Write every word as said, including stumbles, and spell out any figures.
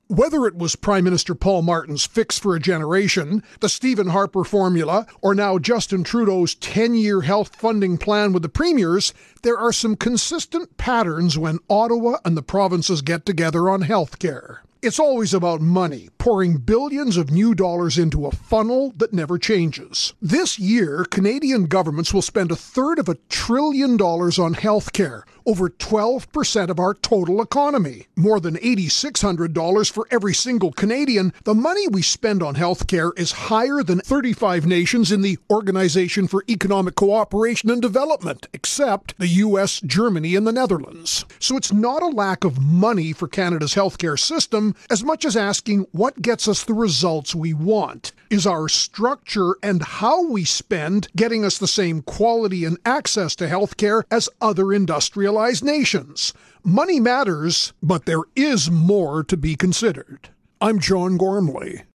Whether it was Prime Minister Paul Martin's Fix for a Generation, the Stephen Harper formula, or now Justin Trudeau's ten-year health funding plan with the premiers, there are some consistent patterns when Ottawa and the provinces get together on healthcare. It's always about money, pouring billions of new dollars into a funnel that never changes. This year, Canadian governments will spend a third of a trillion dollars on healthcare, over twelve percent of our total economy. More than eight thousand six hundred dollars for every single Canadian. The money we spend on healthcare is higher than thirty-five nations in the Organization for Economic Cooperation and Development, except the U S, Germany, and the Netherlands. So it's not a lack of money for Canada's healthcare system, as much as asking what gets us the results we want. Is our structure and how we spend getting us the same quality and access to healthcare as other industrialized nations? Money matters, but there is more to be considered. I'm John Gormley.